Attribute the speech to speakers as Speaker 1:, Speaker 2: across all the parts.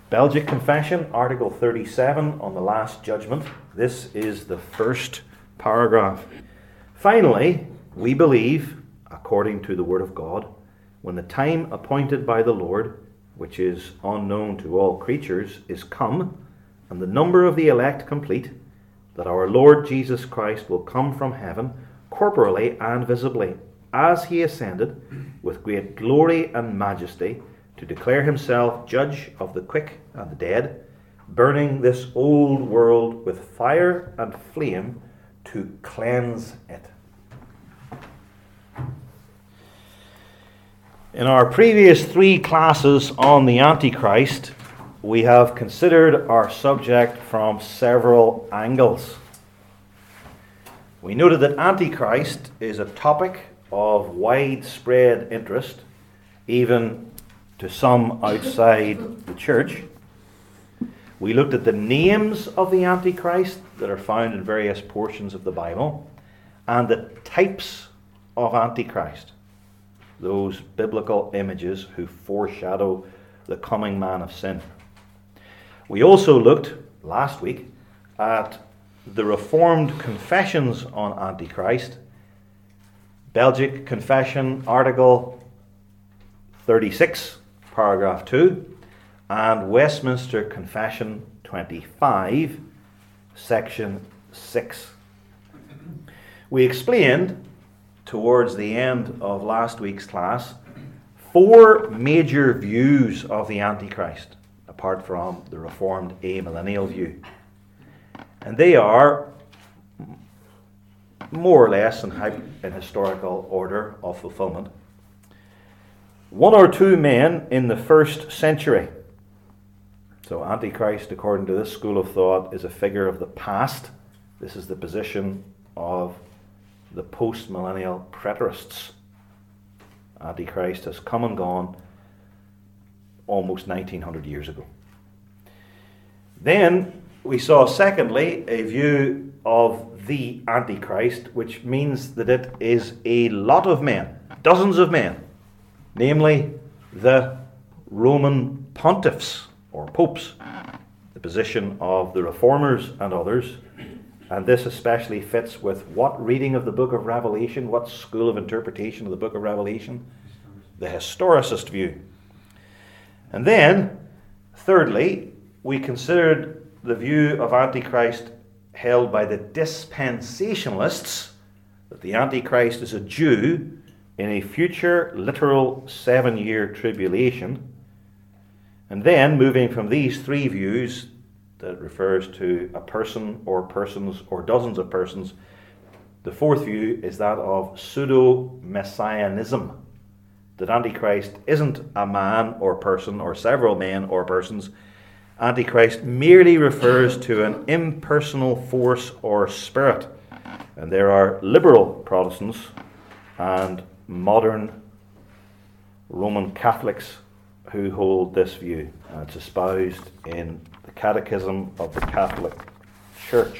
Speaker 1: Belgic Confession, Article 37 on the Last Judgment. This is the first paragraph. Finally, we believe, according to the Word of God, when the time appointed by the Lord, which is unknown to all creatures, is come, and the number of the elect complete, that our Lord Jesus Christ will come from heaven, corporally and visibly, as he ascended, with great glory and majesty, to declare himself judge of the quick and the dead, burning this old world with fire and flame to cleanse it. In our previous 3 classes on the Antichrist, we have considered our subject from several angles. We noted that Antichrist is a topic of widespread interest, even to some outside the church. We looked at the names of the Antichrist that are found in various portions of the Bible, and the types of Antichrist, those biblical images who foreshadow the coming man of sin. We also looked last week at the Reformed confessions on Antichrist, Belgic Confession, Article 36, Paragraph 2, and Westminster Confession 25, Section 6. We explained, towards the end of last week's class, 4 major views of the Antichrist, apart from the Reformed amillennial view. And they are more or less in historical order of fulfillment. 1 or 2 men in the 1st century. So Antichrist, according to this school of thought, is a figure of the past. This is the position of the post-millennial preterists. Antichrist has come and gone almost 1900 years ago. Then we saw, secondly, a view of the Antichrist, which means that it is a lot of men, dozens of men, namely the Roman pontiffs or popes, the position of the reformers and others. And this especially fits with what reading of the book of Revelation, what school of interpretation of the book of Revelation? The historicist view. And then, thirdly, we considered the view of Antichrist held by the dispensationalists, that the Antichrist is a Jew in a future literal 7-year tribulation. And then, moving from these 3 views, that refers to a person or persons or dozens of persons, the 4th view is that of pseudo-messianism, that Antichrist isn't a man or person or several men or persons. Antichrist merely refers to an impersonal force or spirit. And there are liberal Protestants and modern Roman Catholics who hold this view. And it's espoused in the Catechism of the Catholic Church.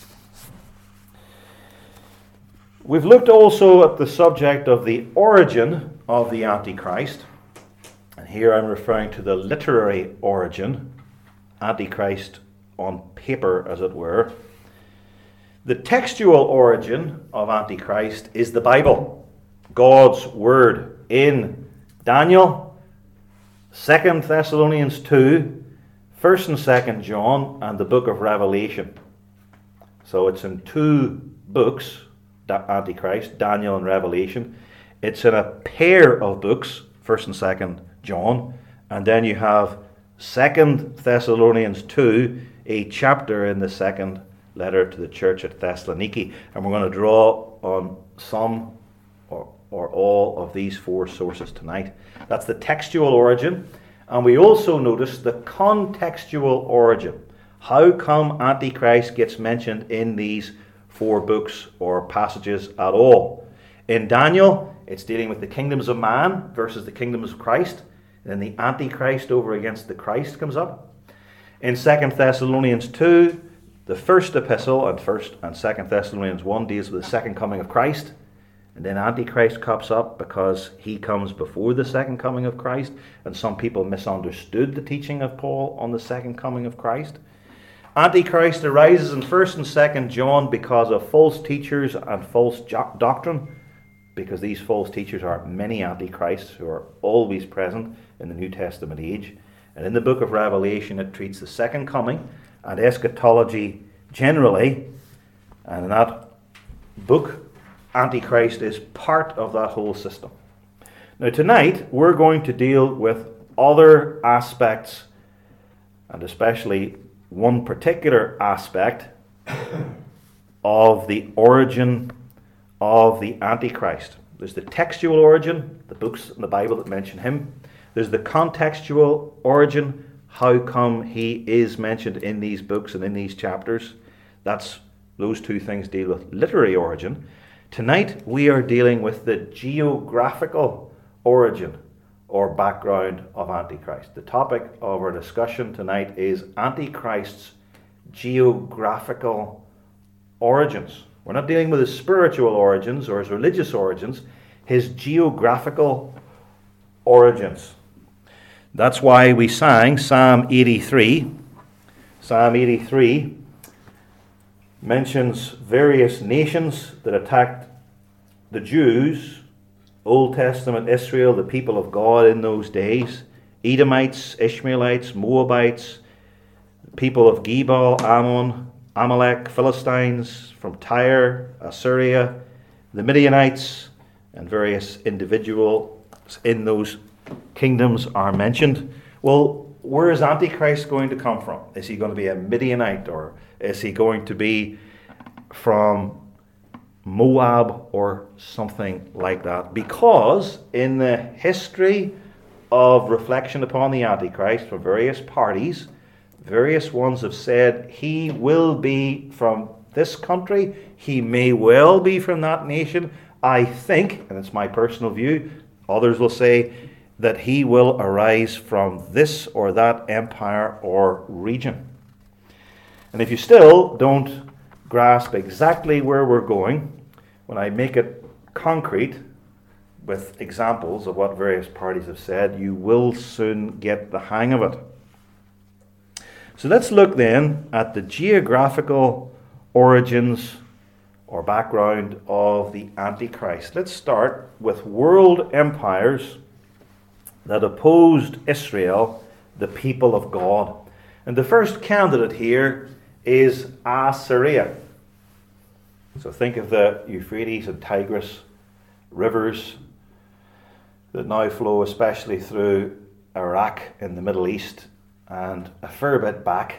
Speaker 1: We've looked also at the subject of the origin of the Antichrist. And here I'm referring to the literary origin, Antichrist on paper, as it were. The textual origin of Antichrist is the Bible, God's Word, in Daniel, 2 Thessalonians 2, 1 and 2 John, and the book of Revelation. So it's in 2 books, Antichrist, Daniel and Revelation. It's in a pair of books, 1 and 2 John, and then you have 2 Thessalonians 2, a chapter in the 2nd letter to the church at Thessaloniki. And we're going to draw on some or all of these 4 sources tonight. That's the textual origin. And we also notice the contextual origin. How come Antichrist gets mentioned in these 4 books or passages at all? In Daniel, it's dealing with the kingdoms of man versus the kingdoms of Christ. And then the Antichrist over against the Christ comes up. In 2 Thessalonians 2, the first epistle and 1st and 2nd Thessalonians 1 deals with the second coming of Christ. And then Antichrist comes up because he comes before the second coming of Christ, and some people misunderstood the teaching of Paul on the second coming of Christ. Antichrist arises in 1st and 2nd John because of false teachers and false doctrine, because these false teachers are many antichrists who are always present in the New Testament age. And in the book of Revelation it treats the second coming and eschatology generally, and in that book Antichrist is part of that whole system. Now tonight we're going to deal with other aspects, and especially one particular aspect of the origin of the Antichrist. There's the textual origin, the books in the Bible that mention him. There's the contextual origin, how come he is mentioned in these books and in these chapters. Those two things deal with literary origin. Tonight we are dealing with the geographical origin or background of Antichrist. The topic of our discussion tonight is Antichrist's geographical origins. We're not dealing with his spiritual origins or his religious origins, his geographical origins. That's why we sang Psalm 83. Psalm 83 mentions various nations that attacked the Jews, Old Testament Israel, the people of God in those days, Edomites, Ishmaelites, Moabites, people of Gebal, Ammon, Amalek, Philistines, from Tyre, Assyria, the Midianites, and various individuals in those kingdoms are mentioned. Well, where is Antichrist going to come from? Is he going to be a Midianite, or is he going to be from Moab or something like that? Because in the history of reflection upon the Antichrist from various parties, various ones have said he will be from this country, he may well be from that nation. I think, and it's my personal view, others will say that he will arise from this or that empire or region. And if you still don't grasp exactly where we're going, when I make it concrete with examples of what various parties have said, you will soon get the hang of it. So let's look then at the geographical origins or background of the Antichrist. Let's start with world empires that opposed Israel, the people of God. And the first candidate here is Assyria. So think of the Euphrates and Tigris rivers that now flow especially through Iraq in the Middle East, and a fair bit back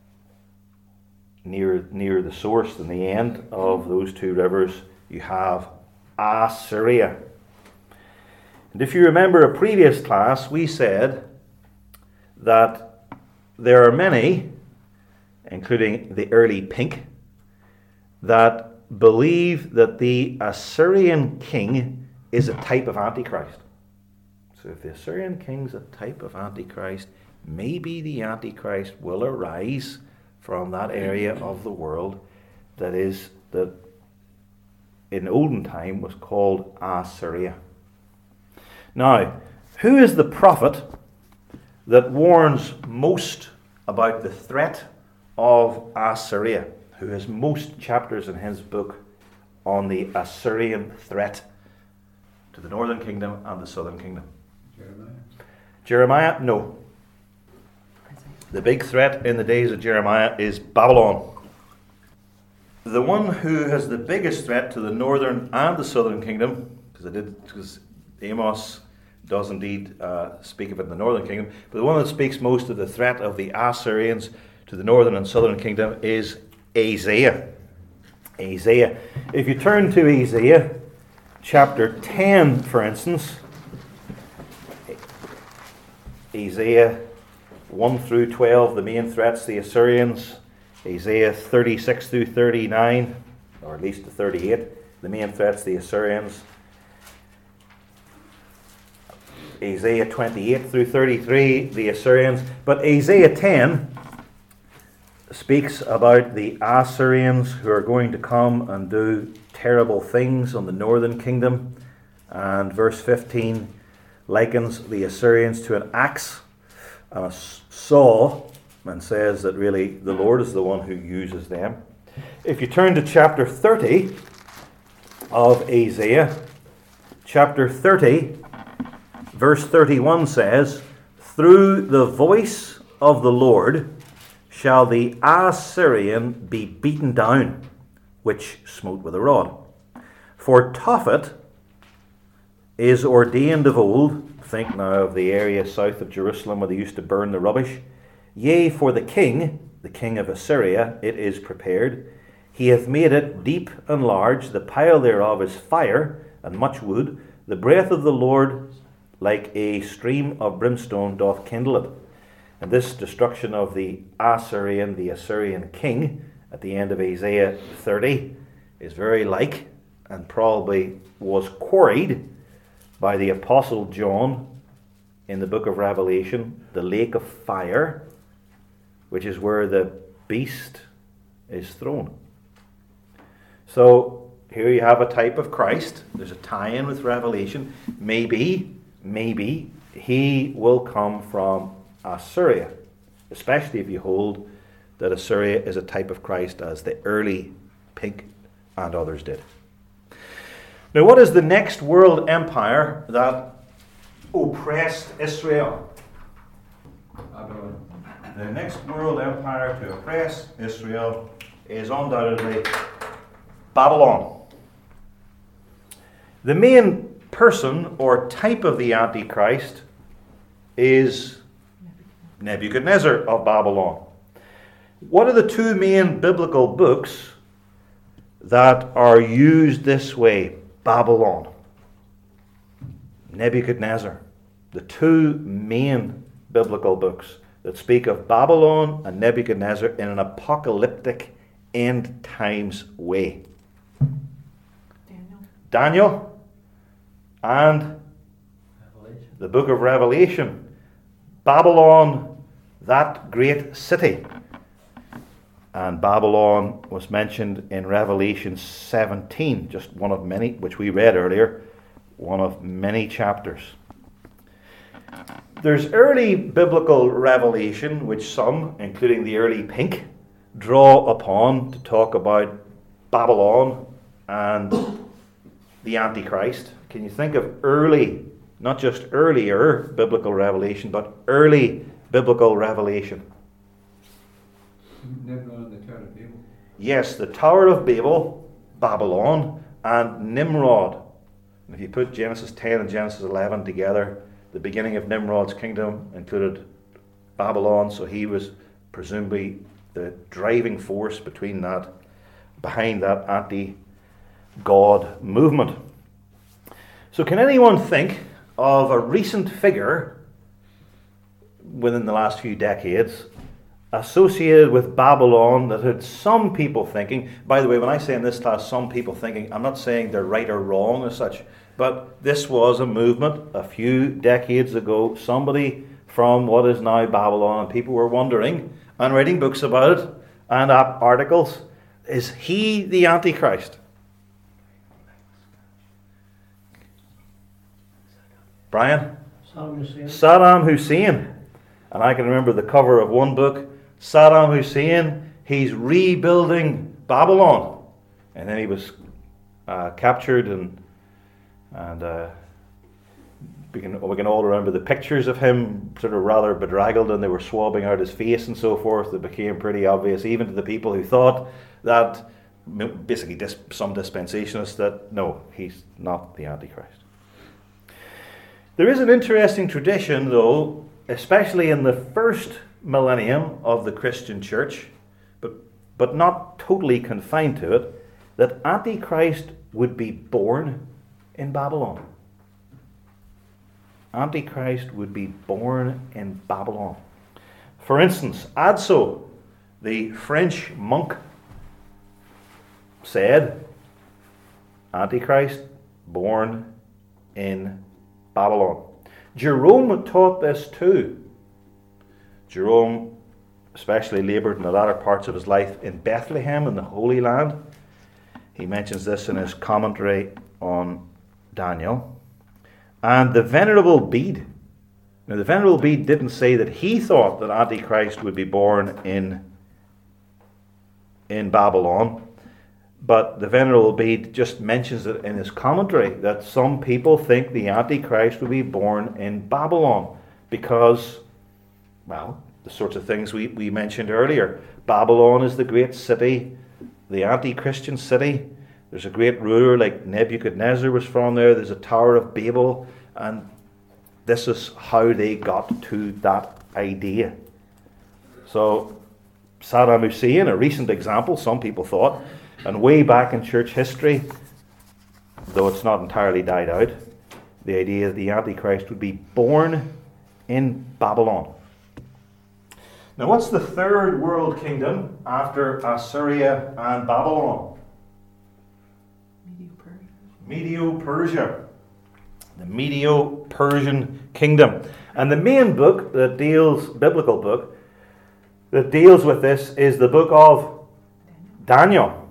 Speaker 1: near the source and the end of those two rivers you have Assyria. And if you remember a previous class, we said that there are many, including the early Pink, that believe that the Assyrian king is a type of Antichrist. So if the Assyrian king is a type of Antichrist, maybe the Antichrist will arise from that area of the world that in olden time was called Assyria. Now, who is the prophet that warns most about the threat of Assyria? Who has most chapters in his book on the Assyrian threat to the northern kingdom and the southern kingdom? Jeremiah? No. The big threat in the days of Jeremiah is Babylon. The one who has the biggest threat to the northern and the southern kingdom, because Amos does indeed speak of it in the northern kingdom, but the one that speaks most of the threat of the Assyrians to the northern and southern kingdom is Isaiah. Isaiah. If you turn to Isaiah chapter 10, for instance, Isaiah 1 through 12, the main threats, the Assyrians. Isaiah 36 through 39, or at least to 38, the main threats, the Assyrians. Isaiah 28 through 33, the Assyrians. But Isaiah 10 speaks about the Assyrians who are going to come and do terrible things on the northern kingdom. And verse 15 likens the Assyrians to an axe and a saw, and says that really the Lord is the one who uses them. If you turn to chapter 30 of Isaiah, chapter 30, verse 31 says, "Through the voice of the Lord shall the Assyrian be beaten down, which smote with a rod. For Tophet is ordained of old," think now of the area south of Jerusalem where they used to burn the rubbish, "yea, for the king of Assyria, it is prepared. He hath made it deep and large, the pile thereof is fire and much wood. The breath of the Lord like a stream of brimstone doth kindle it." And this destruction of the Assyrian king, at the end of Isaiah 30, is very like, and probably was quarried by the Apostle John in the book of Revelation, the lake of fire, which is where the beast is thrown. So here you have a type of Christ. There's a tie-in with Revelation. Maybe he will come from Assyria, especially if you hold that Assyria is a type of Christ as the early pink and others did. Now, what is the next world empire that oppressed Israel?
Speaker 2: Babylon.
Speaker 1: The next world empire to oppress Israel is undoubtedly Babylon. The main person or type of the Antichrist is Nebuchadnezzar of Babylon. What are the two main biblical books that are used this way? Babylon, Nebuchadnezzar. The two main biblical books that speak of Babylon and Nebuchadnezzar in an apocalyptic end times way. Daniel and the book of Revelation. Babylon, that great city. And Babylon was mentioned in Revelation 17, just one of many, which we read earlier, one of many chapters. There's early biblical revelation, which some, including the early pink, draw upon to talk about Babylon and the Antichrist. Can you think of early, not just earlier biblical revelation, but early biblical revelation?
Speaker 2: Nimrod and the Tower of Babel.
Speaker 1: Yes, the Tower of Babel, Babylon, and Nimrod. And if you put Genesis 10 and Genesis 11 together, the beginning of Nimrod's kingdom included Babylon, so he was presumably the driving force behind that anti-God movement. So can anyone think of a recent figure within the last few decades associated with Babylon that had some people thinking, by the way, when I say in this class some people thinking, I'm not saying they're right or wrong as such, but this was a movement a few decades ago, somebody from what is now Babylon, and people were wondering and writing books about it and articles, is he the Antichrist? Brian? Saddam Hussein. And I can remember the cover of one book, Saddam Hussein, he's rebuilding Babylon. And then he was captured, and we can all remember the pictures of him sort of rather bedraggled, and they were swabbing out his face and so forth. It became pretty obvious, even to the people who thought that, basically some dispensationalists, that no, he's not the Antichrist. There is an interesting tradition, though, especially in the first millennium of the Christian church, but not totally confined to it, that Antichrist would be born in Babylon. Antichrist would be born in Babylon. For instance, Adso, the French monk, said, Antichrist born in Babylon. Jerome taught this too. Jerome especially laboured in the latter parts of his life in Bethlehem in the Holy Land. He mentions this in his commentary on Daniel. And the Venerable Bede. Now, the Venerable Bede didn't say that he thought that Antichrist would be born in Babylon, but the Venerable Bede just mentions it in his commentary that some people think the Antichrist will be born in Babylon because, well, the sorts of things we mentioned earlier. Babylon is the great city, the anti-Christian city. There's a great ruler like Nebuchadnezzar was from there. There's a Tower of Babel, and this is how they got to that idea. So Saddam Hussein, a recent example, some people thought, and way back in church history, though it's not entirely died out, the idea that the Antichrist would be born in Babylon. Now, what's the third world kingdom after Assyria and Babylon? Medo-Persia. The Medo-Persian kingdom. And the main book that deals, biblical book, that deals with this is the book of Daniel.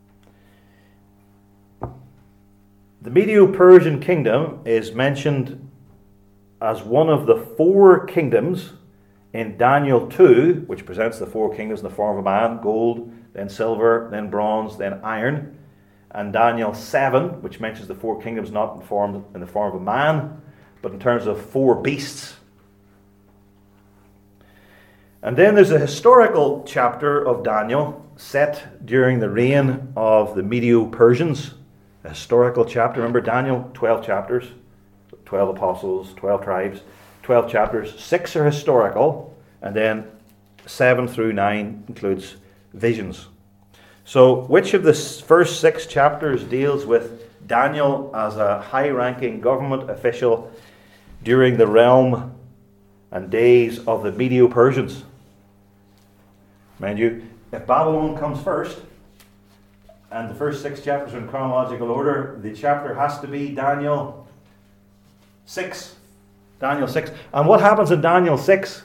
Speaker 1: The Medo-Persian kingdom is mentioned as one of the four kingdoms in Daniel 2, which presents the four kingdoms in the form of a man: gold, then silver, then bronze, then iron. And Daniel 7, which mentions the four kingdoms not in the form of a man, but in terms of four beasts. And then there's a historical chapter of Daniel set during the reign of the Medo-Persians. A historical chapter. Remember Daniel, 12 chapters, 12 apostles, 12 tribes, 12 chapters. 6 are historical, and then 7 through 9 includes visions. So which of the first 6 chapters deals with Daniel as a high-ranking government official during the realm and days of the Medo-Persians? Mind you, if Babylon comes first, and the first 6 chapters are in chronological order, the chapter has to be Daniel 6. Daniel 6. And what happens in Daniel 6?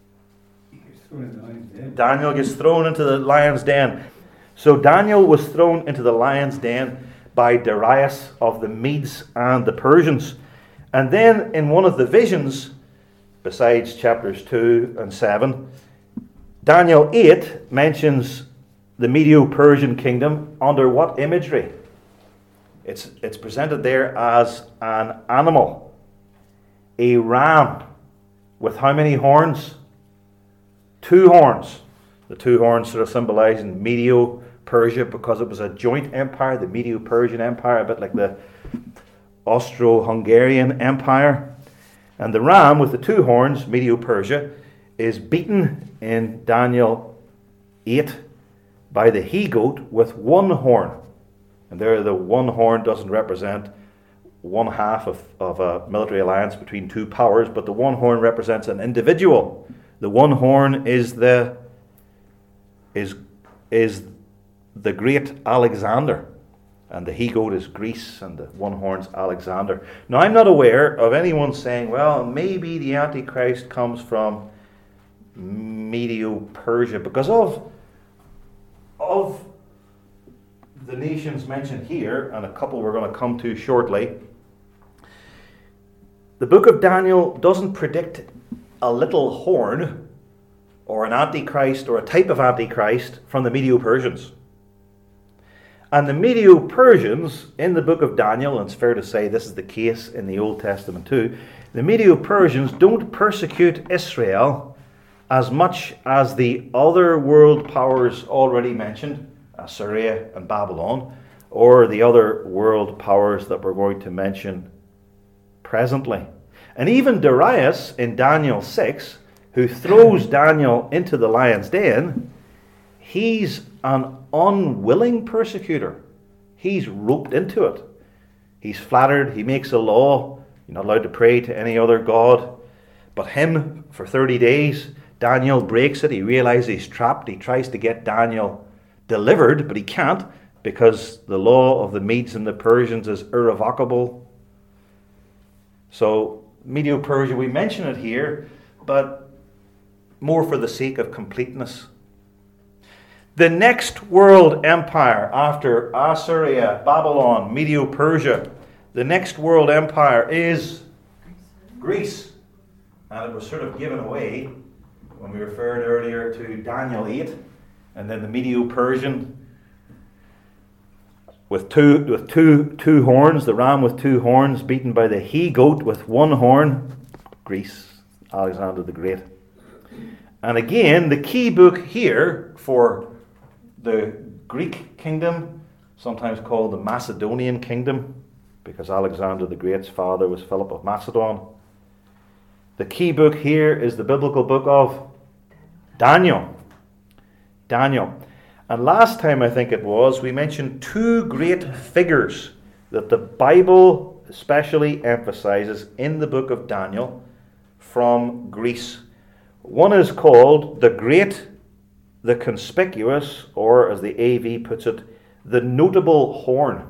Speaker 1: Daniel gets thrown into the lion's den. So Daniel was thrown into the lion's den by Darius of the Medes and the Persians. And then in one of the visions, besides chapters 2 and 7, Daniel 8 mentions the Medo-Persian kingdom under what imagery? It's presented there as an animal, a ram, with how many horns? 2 horns. The 2 horns sort of symbolizing Medo-Persia because it was a joint empire, the Medo-Persian Empire, a bit like the Austro-Hungarian Empire. And the ram with the 2 horns, Medo-Persia, is beaten in Daniel 8 by the he-goat with 1 horn. And there the 1 horn doesn't represent one half of a military alliance between 2 powers, but the 1 horn represents an individual. The 1 horn is the great Alexander, and the he-goat is Greece, and the 1 horn's Alexander. Now, I'm not aware of anyone saying, well, maybe the Antichrist comes from Medo-Persia, because of the nations mentioned here, and a couple we're going to come to shortly, the book of Daniel doesn't predict a little horn or an Antichrist or a type of Antichrist from the Medo-Persians. And the Medo-Persians in the book of Daniel, and it's fair to say this is the case in the Old Testament too, the Medo-Persians don't persecute Israel as much as the other world powers already mentioned, Assyria and Babylon, or the other world powers that we're going to mention presently. And even Darius in Daniel 6, who throws Daniel into the lion's den, he's an unwilling persecutor. He's roped into it. He's flattered. He makes a law. You're not allowed to pray to any other god but him for 30 days. Daniel breaks it. He realizes he's trapped. He tries to get Daniel delivered, but he can't because the law of the Medes and the Persians is irrevocable. So Medo-Persia, we mention it here, but more for the sake of completeness. The next world empire after Assyria, Babylon, Medo-Persia, the next world empire is Greece. And it was sort of given away when we referred earlier to Daniel 8, and then the Medo-Persian with two horns, the ram with two horns, beaten by the he-goat with one horn, Greece, Alexander the Great. And again, the key book here for the Greek kingdom, sometimes called the Macedonian kingdom, because Alexander the Great's father was Philip of Macedon. The key book here is the biblical book of Daniel. Daniel. And last time, I think it was, we mentioned two great figures that the Bible especially emphasizes in the book of Daniel from Greece. One is called the Great, the Conspicuous, or as the AV puts it, the Notable Horn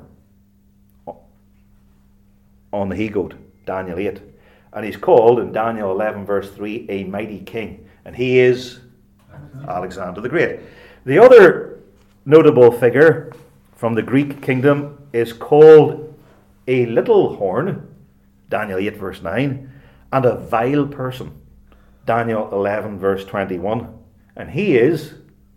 Speaker 1: on the he-goat, Daniel 8. And he's called in Daniel 11 verse 3 a mighty king. And he is Alexander the Great. The other notable figure from the Greek kingdom is called a little horn, Daniel 8 verse 9, and a vile person, Daniel 11 verse 21. And he is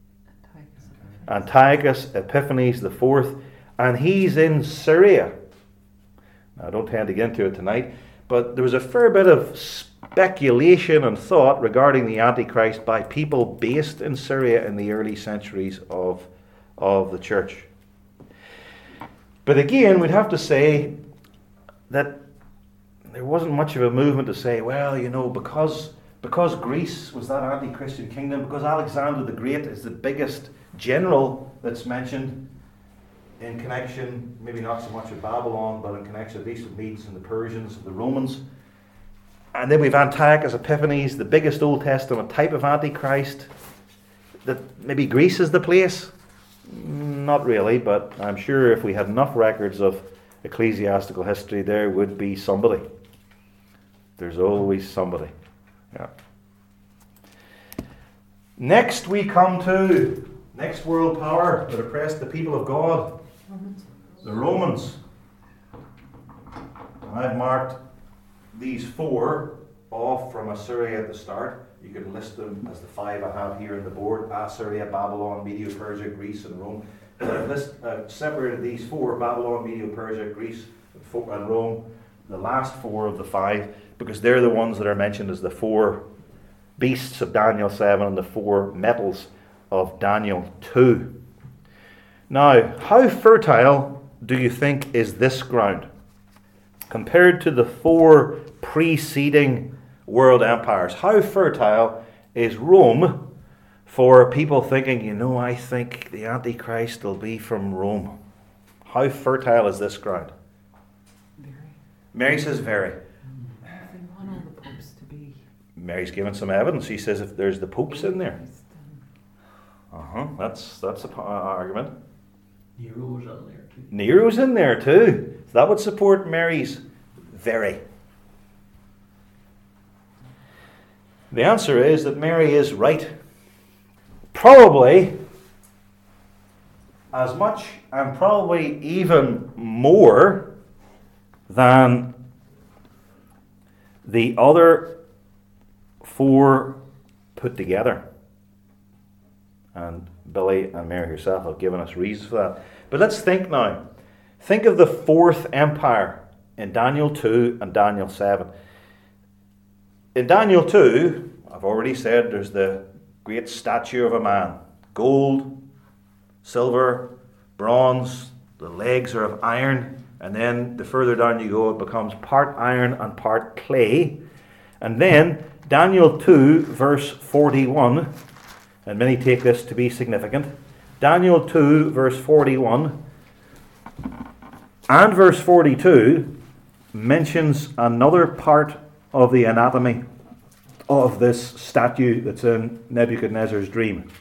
Speaker 1: Antiochus Epiphanes the Fourth, and he's in Syria. Now, I don't tend to get into it tonight, but there was a fair bit of speculation and thought regarding the Antichrist by people based in Syria in the early centuries of the church. But again, we'd have to say that there wasn't much of a movement to say, well, you know, because Greece was that anti-Christian kingdom, because Alexander the Great is the biggest general that's mentioned in connection, maybe not so much with Babylon, but in connection at least with Medes and the Persians and the Romans. And then we've Antiochus Epiphanes, the biggest Old Testament type of Antichrist, that maybe Greece is the place? Not really, but I'm sure if we had enough records of ecclesiastical history, there would be somebody. There's always somebody. Yeah. Next we come to next world power that oppressed the people of God, the Romans. I've marked these four off from Assyria at the start. You can list them as the five I have here on the board: Assyria, Babylon, Medo-Persia, Greece, and Rome. I've separated these four: Babylon, Medo-Persia, Greece, and Rome, the last four of the five, because they're the ones that are mentioned as the four beasts of Daniel 7 and the four metals of Daniel 2. Now, how fertile do you think is this ground compared to the four preceding world empires? How fertile is Rome for people thinking, you know, I think the Antichrist will be from Rome? How fertile is this ground?
Speaker 3: Very.
Speaker 1: Mary says very.
Speaker 3: They want all the popes to be.
Speaker 1: Mary's given some evidence. She says if there's the popes in there. That's an argument.
Speaker 2: Nero's in there too.
Speaker 1: Nero's in there too. So that would support Mary's very. The answer is that Mary is right. Probably as much and probably even more than the other four put together. And Billy and Mary herself have given us reasons for that. But let's think now. Think of the fourth empire in Daniel 2 and Daniel 7. In Daniel 2, I've already said there's the great statue of a man. Gold, silver, bronze, the legs are of iron, and then the further down you go, it becomes part iron and part clay. And then Daniel 2, verse 41, and many take this to be significant. Daniel 2, verse 41 and verse 42 mentions another part of the anatomy of this statue that's in Nebuchadnezzar's dream.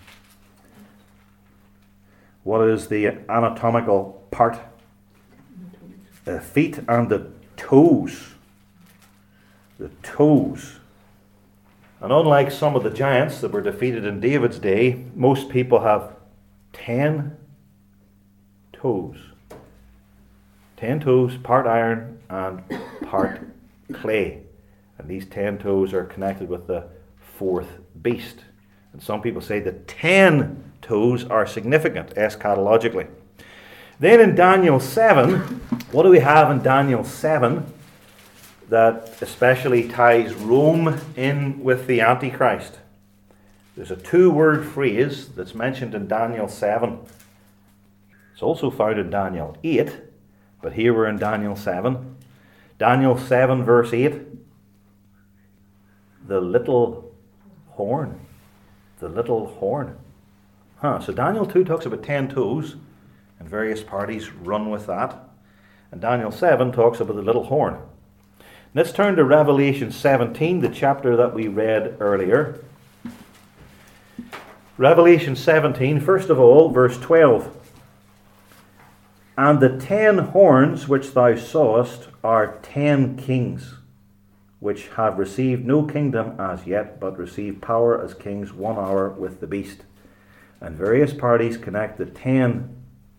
Speaker 1: What is the anatomical part? The feet and the toes. The toes. And unlike some of the giants that were defeated in David's day, most people have 10 toes. 10 toes, part iron and part clay. And these 10 toes are connected with the fourth beast. And some people say that 10 toes are significant eschatologically. Then in Daniel 7, what do we have in Daniel 7 that especially ties Rome in with the Antichrist? There's a two-word phrase that's mentioned in Daniel 7. It's also found in Daniel 8, but here we're in Daniel 7. Daniel 7 verse 8. The little horn. The little horn. So Daniel 2 talks about 10 toes, and various parties run with that. And Daniel 7 talks about the little horn. Let's turn to Revelation 17, the chapter that we read earlier. Revelation 17, first of all, verse 12. And the 10 horns which thou sawest are 10 kings, which have received no kingdom as yet, but receive power as kings 1 hour with the beast. And various parties connect the 10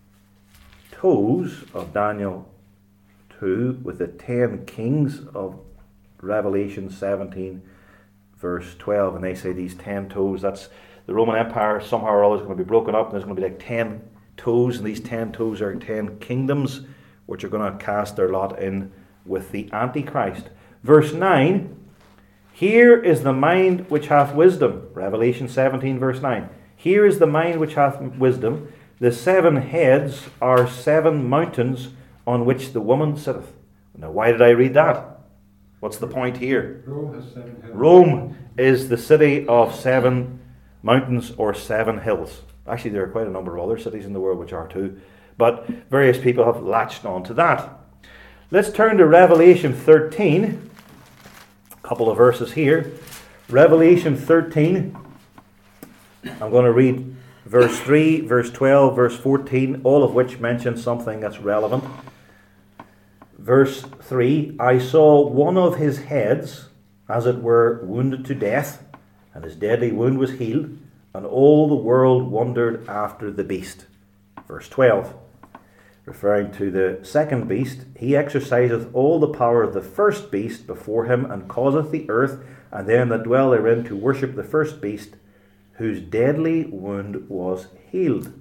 Speaker 1: toes of Daniel 2 with the 10 kings of Revelation 17 verse 12. And they say these 10 toes, that's the Roman Empire somehow or other is going to be broken up, and there's going to be like 10 toes, and these 10 toes are 10 kingdoms which are going to cast their lot in with the Antichrist. Verse 9, here is the mind which hath wisdom. Revelation 17 verse 9. Here is the mind which hath wisdom. The 7 heads are 7 mountains on which the woman sitteth. Now, why did I read that? What's the point here?
Speaker 4: Rome has 7 hills.
Speaker 1: Rome is the city of 7 mountains or 7 hills. Actually, there are quite a number of other cities in the world which are too, but various people have latched on to that. Let's turn to Revelation 13. A couple of verses here. Revelation 13. I'm going to read verse 3, verse 12, verse 14, all of which mention something that's relevant. Verse 3, I saw one of his heads, as it were, wounded to death, and his deadly wound was healed, and all the world wondered after the beast. Verse 12, referring to the second beast, he exerciseth all the power of the first beast before him, and causeth the earth and them that dwell therein to worship the first beast, whose deadly wound was healed.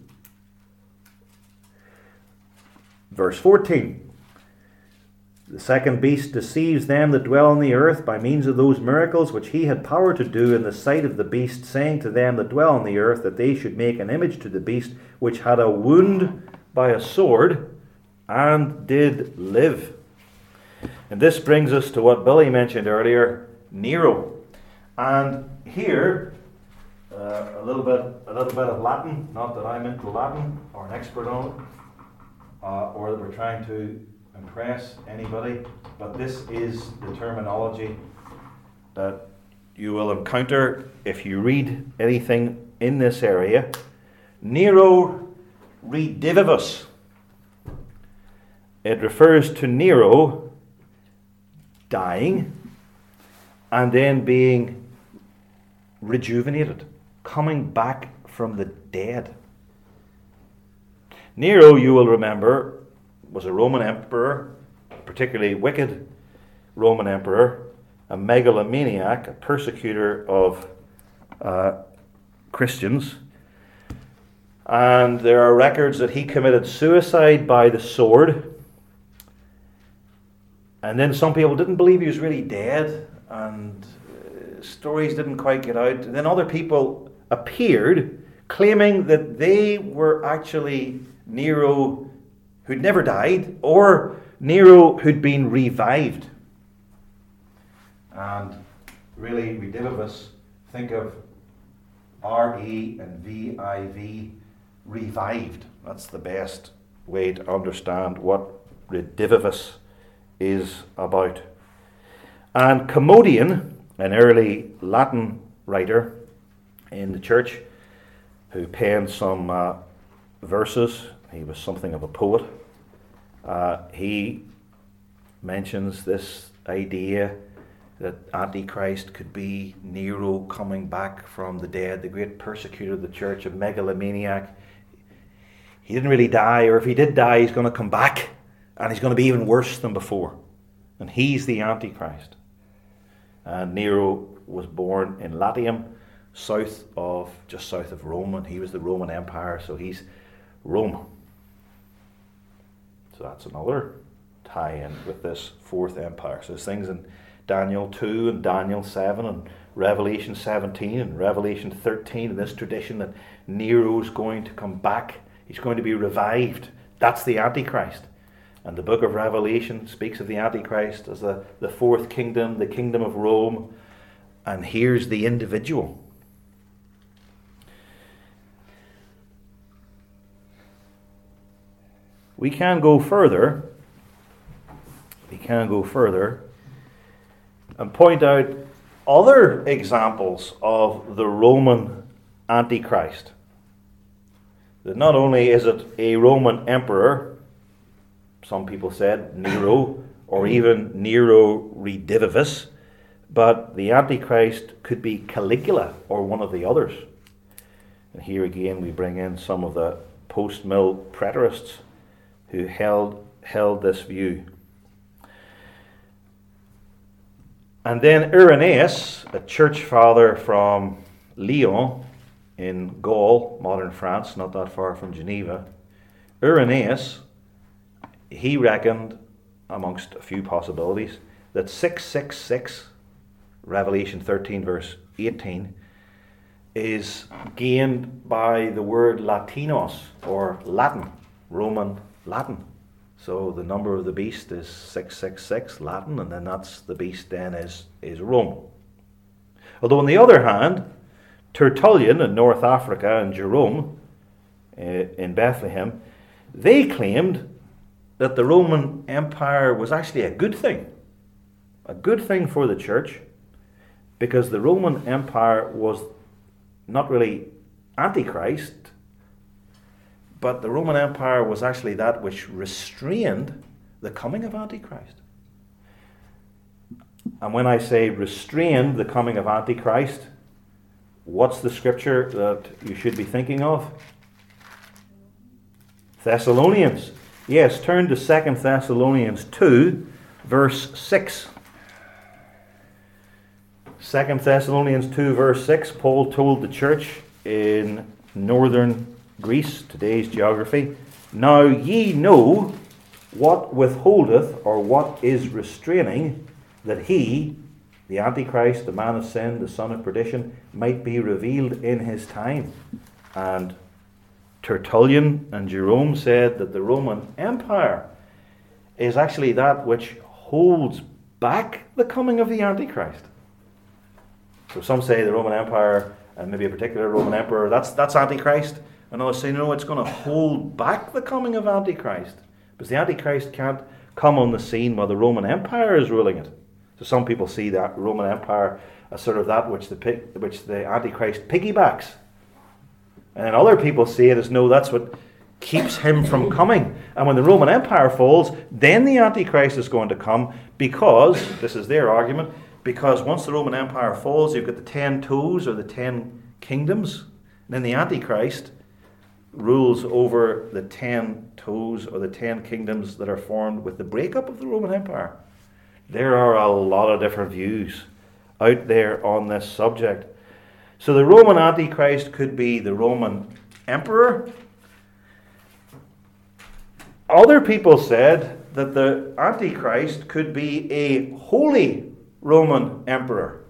Speaker 1: Verse 14, the second beast deceives them that dwell on the earth by means of those miracles which he had power to do in the sight of the beast, saying to them that dwell on the earth that they should make an image to the beast which had a wound by a sword and did live. And this brings us to what Billy mentioned earlier, Nero. And here, a little bit of Latin, not that I'm into Latin or an expert on it, or that we're trying to impress anybody, but this is the terminology that you will encounter if you read anything in this area. Nero redivivus. It refers to Nero dying and then being rejuvenated, coming back from the dead. Nero, you will remember, was a Roman emperor, a particularly wicked Roman emperor, a megalomaniac, a persecutor of Christians. And there are records that he committed suicide by the sword. And then some people didn't believe he was really dead, and stories didn't quite get out. And then other people appeared claiming that they were actually Nero who'd never died, or Nero who'd been revived. And really, redivivus, think of R-E and V-I-V, revived. That's the best way to understand what redivivus is about. And Commodian, an early Latin writer in the church, who penned some verses, he was something of a poet. He mentions this idea that Antichrist could be Nero coming back from the dead, the great persecutor of the church, a megalomaniac. he didn't really die, or if he did die, he's going to come back, and he's going to be even worse than before. And he's the Antichrist. And Nero was born in Latium, just south of Rome, and he was the Roman Empire, so he's Rome. So that's another tie-in with this fourth empire. So there's things in Daniel 2 and Daniel 7 and Revelation 17 and Revelation 13, and this tradition that Nero's going to come back. He's going to be revived. That's the Antichrist. And the book of Revelation speaks of the Antichrist as the fourth kingdom, the kingdom of Rome. And here's the individual. We can go further. And point out other examples of the Roman Antichrist. That not only is it a Roman emperor, some people said Nero, or even Nero Redivivus, but the Antichrist could be Caligula or one of the others. And here again we bring in some of the post-mill preterists who held this view. And then Irenaeus, a church father from Lyon in Gaul, modern France, not that far from Geneva, Irenaeus, he reckoned, amongst a few possibilities, that 666, Revelation 13 verse 18, is gained by the word Latinos, or Latin, Roman Latin. So the number of the beast is 666, Latin, and then that's the beast then is Rome. Although on the other hand, Tertullian in North Africa and Jerome in Bethlehem, they claimed that the Roman Empire was actually a good thing for the church, because the Roman Empire was not really Antichrist, but the Roman Empire was actually that which restrained the coming of Antichrist. And when I say restrained the coming of Antichrist, what's the scripture that you should be thinking of? Thessalonians. Yes, turn to 2 Thessalonians 2, verse 6. 2 Thessalonians 2, verse 6, Paul told the church in northern Greece, today's geography, "Now ye know what withholdeth, or what is restraining, that he," the Antichrist, the man of sin, the son of perdition, "might be revealed in his time." And Tertullian and Jerome said that the Roman Empire is actually that which holds back the coming of the Antichrist. So some say the Roman Empire, and maybe a particular Roman emperor, that's Antichrist. And others say, no, it's going to hold back the coming of Antichrist, because the Antichrist can't come on the scene while the Roman Empire is ruling it. So some people see that Roman Empire as sort of that which the Antichrist piggybacks. And then other people see it as, no, that's what keeps him from coming. And when the Roman Empire falls, then the Antichrist is going to come, because, this is their argument, because once the Roman Empire falls, you've got the 10 toes, or the 10 kingdoms, and then the Antichrist rules over the 10 toes, or the 10 kingdoms that are formed with the breakup of the Roman Empire. There are a lot of different views out there on this subject. So the Roman Antichrist could be the Roman emperor. Other people said that the Antichrist could be a holy Roman emperor.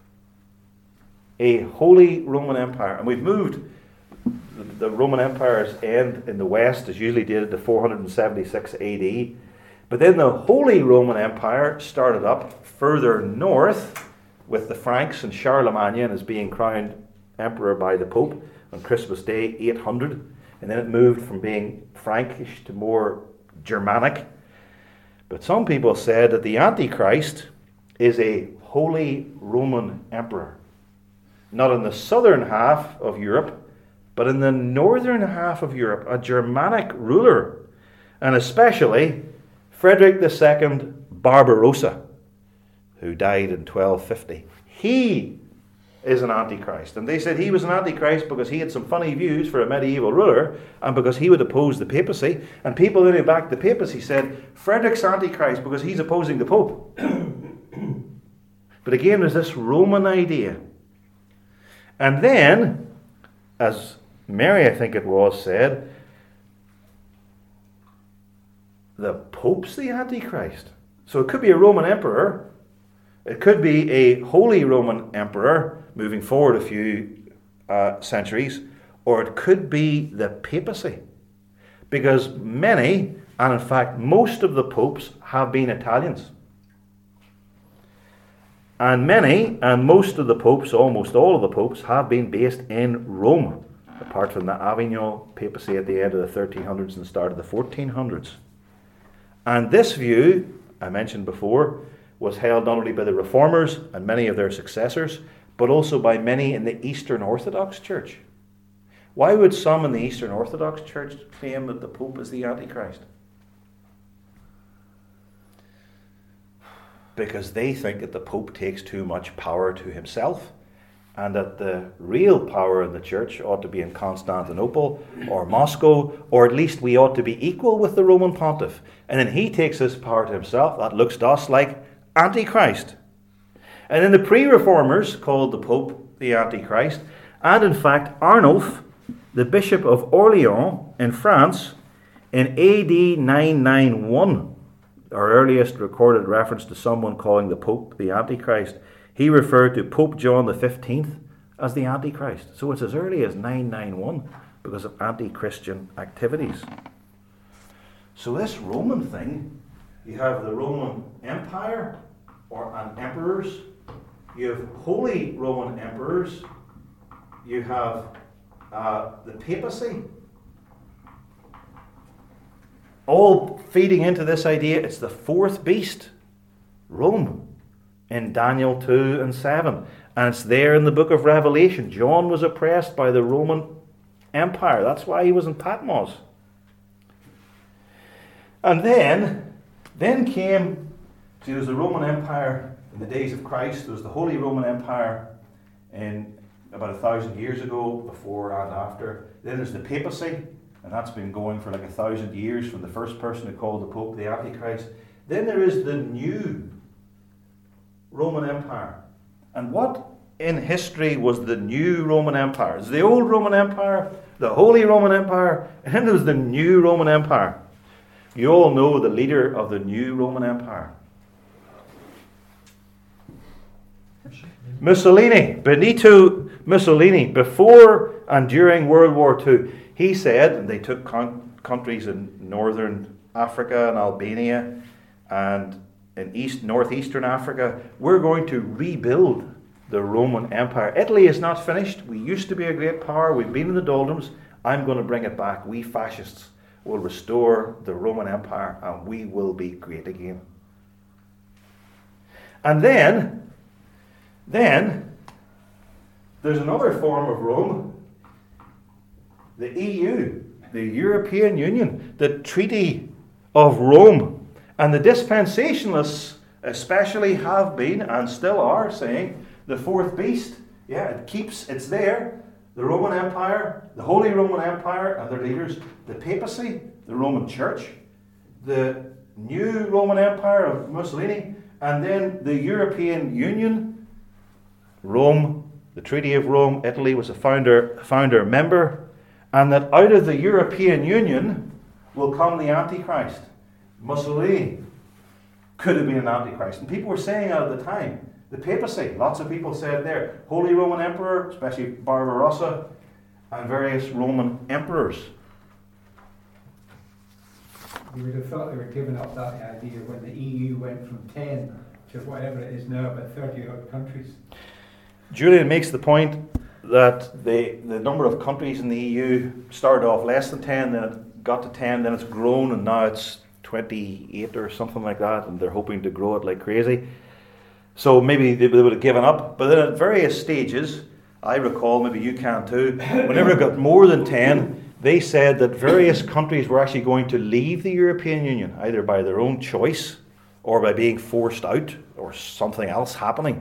Speaker 1: A holy Roman empire. And we've moved. The Roman Empire's end in the West is usually dated to 476 AD. But then the Holy Roman Empire started up further north with the Franks and Charlemagne as being crowned emperor by the Pope on Christmas Day 800. And then it moved from being Frankish to more Germanic. But some people said that the Antichrist is a Holy Roman Emperor. Not in the southern half of Europe, but in the northern half of Europe, a Germanic ruler, and especially Frederick II Barbarossa, who died in 1250. He is an antichrist. And they said he was an antichrist because he had some funny views for a medieval ruler and because he would oppose the papacy. And people who backed the papacy said, Frederick's antichrist because he's opposing the Pope. But again, there's this Roman idea. And then, as Mary, I think it was, said, the Pope's the Antichrist. So it could be a Roman emperor. It could be a Holy Roman Emperor moving forward a few centuries, or it could be the papacy. Because many, and in fact most of the popes have been Italians. And many, and most of the popes, almost all of the popes, have been based in Rome, apart from the Avignon papacy at the end of the 1300s and the start of the 1400s. And this view, I mentioned before, was held not only by the Reformers and many of their successors, but also by many in the Eastern Orthodox Church. Why would some in the Eastern Orthodox Church claim that the Pope is the Antichrist? Because they think that the Pope takes too much power to himself, and that the real power in the Church ought to be in Constantinople or Moscow, or at least we ought to be equal with the Roman Pontiff. And then he takes this power to himself. That looks to us like Antichrist. And then the pre-reformers called the Pope the Antichrist. And in fact, Arnulf, the Bishop of Orleans in France, in AD 991, our earliest recorded reference to someone calling the Pope the Antichrist, he referred to Pope John the 15th as the Antichrist. So it's as early as 991 because of anti-Christian activities. So this Roman thing, you have the Roman Empire and emperors, you have Holy Roman emperors, you have the papacy, all feeding into this idea. It's the fourth beast, Rome, in Daniel 2 and 7. And it's there in the book of Revelation. John was oppressed by the Roman Empire. That's why he was in Patmos. And then came, there was the Roman Empire in the days of Christ. There was the Holy Roman Empire in about 1,000 years ago, before and after. Then there's the papacy, and that's been going for like 1,000 years from the first person who called the Pope the Antichrist. Then there is the new Roman Empire. And what in history was the new Roman Empire? There's the old Roman Empire, the Holy Roman Empire, and then there was the new Roman Empire. You all know the leader of the new Roman Empire. Mussolini, Benito Mussolini, before and during World War II, he said, and they took countries in northern Africa and Albania and in northeastern Africa, we're going to rebuild the Roman Empire. Italy is not finished. We used to be a great power. We've been in the doldrums. I'm going to bring it back. We fascists will restore the Roman Empire and we will be great again. And then there's another form of Rome, the EU, the European Union, the Treaty of Rome. And the dispensationalists especially have been and still are saying the fourth beast, it's there. The Roman Empire, the Holy Roman Empire and their leaders, the papacy, the Roman Church, the new Roman Empire of Mussolini, and then the European Union, Rome, the Treaty of Rome. Italy was a founder member, and that out of the European Union will come the Antichrist. Mussolini could have been an Antichrist. And people were saying at the time, the papacy, lots of people said there, Holy Roman Emperor, especially Barbarossa, and various Roman emperors.
Speaker 4: You would have thought they were giving up that idea when the EU went from 10 to whatever it is now, about 30 odd countries.
Speaker 1: Julian makes the point that the number of countries in the EU started off less than 10, then it got to 10, then it's grown, and now it's 28 or something like that, and they're hoping to grow it like crazy. So maybe they would have given up. But then at various stages, I recall, maybe you can too, whenever it got more than 10, they said that various countries were actually going to leave the European Union, either by their own choice or by being forced out or something else happening.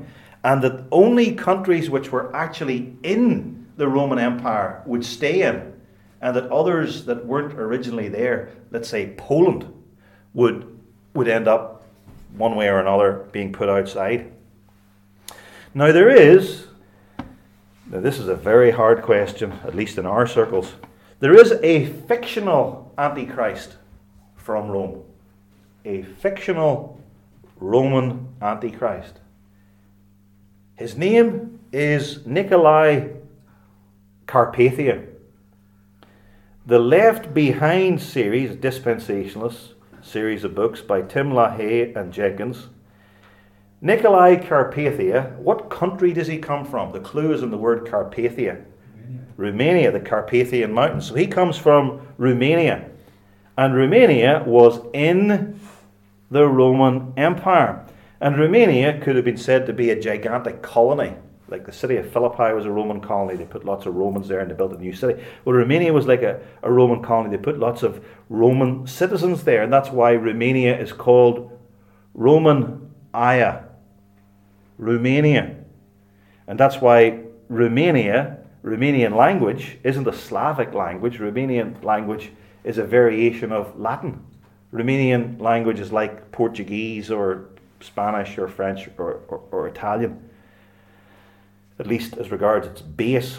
Speaker 1: and that only countries which were actually in the Roman Empire would stay in, and that others that weren't originally there, let's say Poland, would end up one way or another being put outside. Now this is a very hard question, at least in our circles. There is a fictional Antichrist from Rome. A fictional Roman Antichrist. His name is Nikolai Carpathia. The Left Behind series, dispensationalist series of books by Tim LaHaye and Jenkins. Nikolai Carpathia, what country does he come from? The clue is in the word Carpathia. Romania, the Carpathian Mountains. So he comes from Romania. And Romania was in the Roman Empire. And Romania could have been said to be a gigantic colony. Like the city of Philippi was a Roman colony. They put lots of Romans there and they built a new city. Well, Romania was like a Roman colony. They put lots of Roman citizens there. And that's why Romania is called Romania. Romania. And that's why Romanian language isn't a Slavic language. Romanian language is a variation of Latin. Romanian language is like Portuguese or Spanish or French or Italian, at least as regards its base.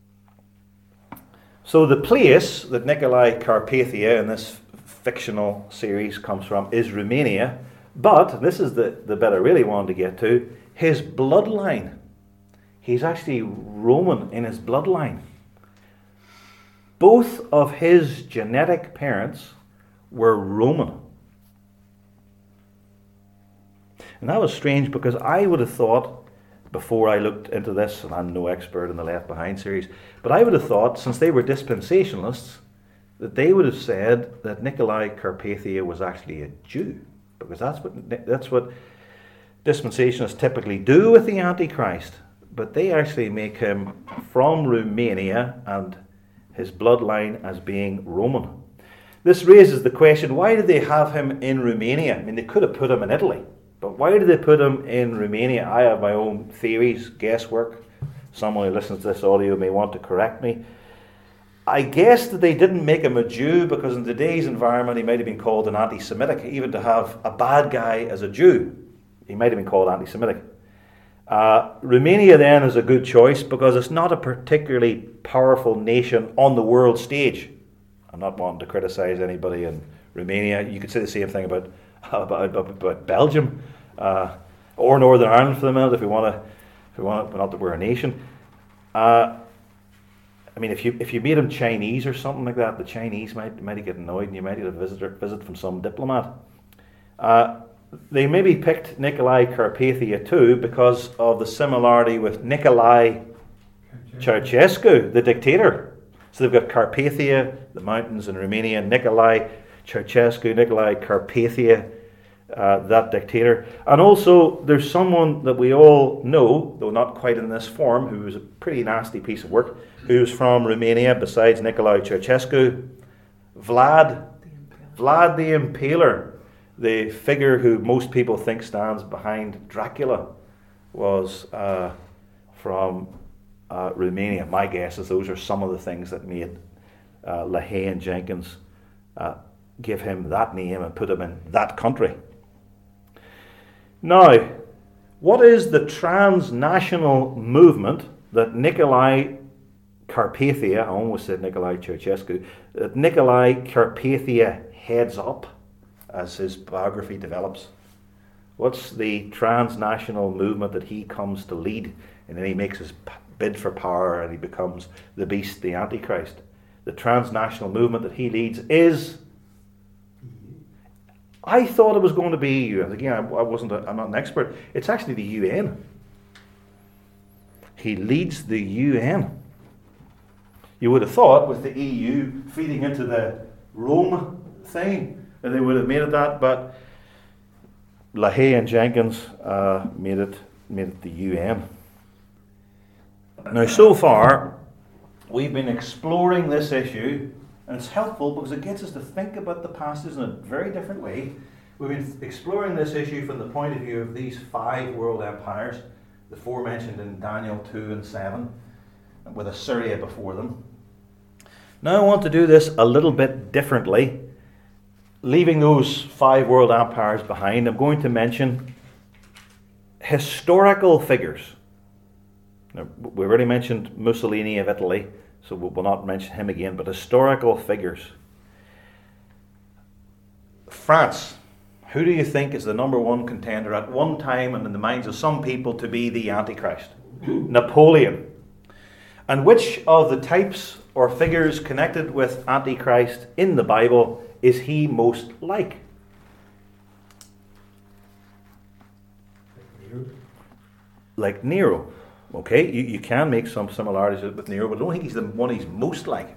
Speaker 1: So the place that Nikolai Carpathia in this fictional series comes from is Romania, but this is the bit I really wanted to get to, his bloodline. He's actually Roman in his bloodline. Both of his genetic parents were Roman. And that was strange because I would have thought, before I looked into this, and I'm no expert in the Left Behind series, but I would have thought, since they were dispensationalists, that they would have said that Nikolai Carpathia was actually a Jew. Because that's what dispensationalists typically do with the Antichrist. But they actually make him from Romania and his bloodline as being Roman. This raises the question, why did they have him in Romania? I mean, they could have put him in Italy. But why did they put him in Romania? I have my own theories, guesswork. Someone who listens to this audio may want to correct me. I guess that they didn't make him a Jew because in today's environment he might have been called an anti-Semitic. Even to have a bad guy as a Jew, he might have been called anti-Semitic. Romania then is a good choice because it's not a particularly powerful nation on the world stage. I'm not wanting to criticize anybody in Romania. You could say the same thing about Belgium or Northern Ireland for the minute if we want to, not that we're a nation. I mean, if you made them Chinese or something like that, the Chinese might get annoyed and you might get a visit from some diplomat. They maybe picked Nikolai Carpathia too because of the similarity with Nikolai Ceausescu, the dictator. So they've got Carpathia, the mountains in Romania, Nikolai Ceausescu, Nikolai Carpathia, that dictator. And also there's someone that we all know, though not quite in this form, who was a pretty nasty piece of work, who's from Romania besides Nikolai Ceausescu, Vlad the Impaler. The figure who most people think stands behind Dracula was from Romania. My guess is those are some of the things that made LaHaye and Jenkins give him that name and put him in that country. Now, what is the transnational movement that Nikolai Carpathia, I almost said Nikolai Ceausescu, that Nikolai Carpathia heads up as his biography develops? What's the transnational movement that he comes to lead, and then he makes his bid for power and he becomes the beast, the Antichrist? The transnational movement that he leads is, I thought it was going to be EU. Again, I'm not an expert. It's actually the UN. He leads the UN. You would have thought with the EU feeding into the Rome thing that they would have made it that, but LaHaye and Jenkins made it the UN. Now, so far, we've been exploring this issue, and it's helpful because it gets us to think about the passages in a very different way. We've been exploring this issue from the point of view of these 5 world empires, the four mentioned in Daniel 2 and 7, with Assyria before them. Now I want to do this a little bit differently. Leaving those 5 world empires behind, I'm going to mention historical figures. Now, we've already mentioned Mussolini of Italy, so we'll not mention him again, but historical figures. France. Who do you think is the number one contender at one time and in the minds of some people to be the Antichrist? Napoleon. And which of the types or figures connected with Antichrist in the Bible is he most like? Like Nero. Okay, you can make some similarities with Nero, but I don't think he's the one he's most like.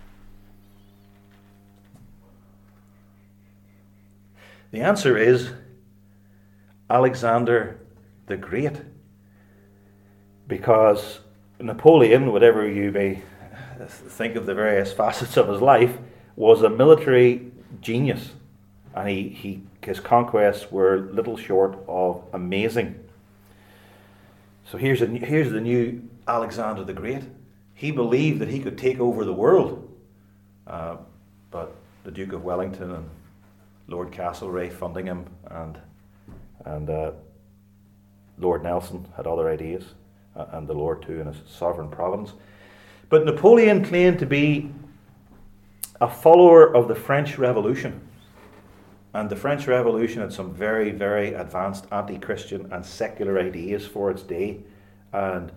Speaker 1: The answer is Alexander the Great. Because Napoleon, whatever you may think of the various facets of his life, was a military genius. And his conquests were little short of amazing. So here's the new Alexander the Great. He believed that he could take over the world. But the Duke of Wellington and Lord Castlereagh funding him, and Lord Nelson had other ideas, and the Lord too in his sovereign province. But Napoleon claimed to be a follower of the French Revolution. And the French Revolution had some very, very advanced anti-Christian and secular ideas for its day. And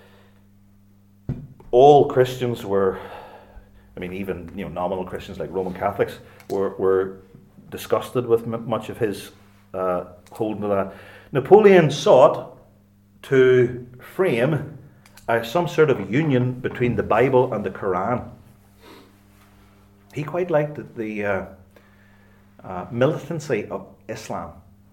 Speaker 1: all Christians were, even nominal Christians like Roman Catholics were disgusted with much of his holding to that. Napoleon sought to frame some sort of union between the Bible and the Quran. He quite liked the militancy of Islam.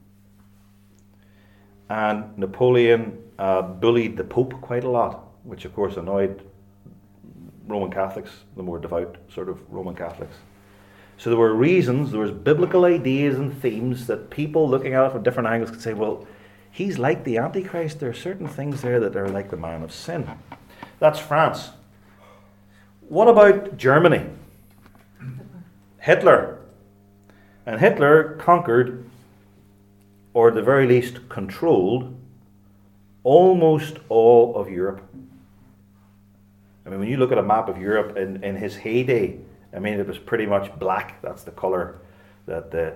Speaker 1: And Napoleon bullied the Pope quite a lot, which of course annoyed Roman Catholics, the more devout sort of Roman Catholics. So there were reasons, there was biblical ideas and themes that people looking at it from different angles could say, well, he's like the Antichrist. There are certain things there that are like the man of sin. That's France. What about Germany? Hitler. And Hitler conquered, or at the very least controlled, almost all of Europe. When you look at a map of Europe in his heyday, it was pretty much black. That's the colour that the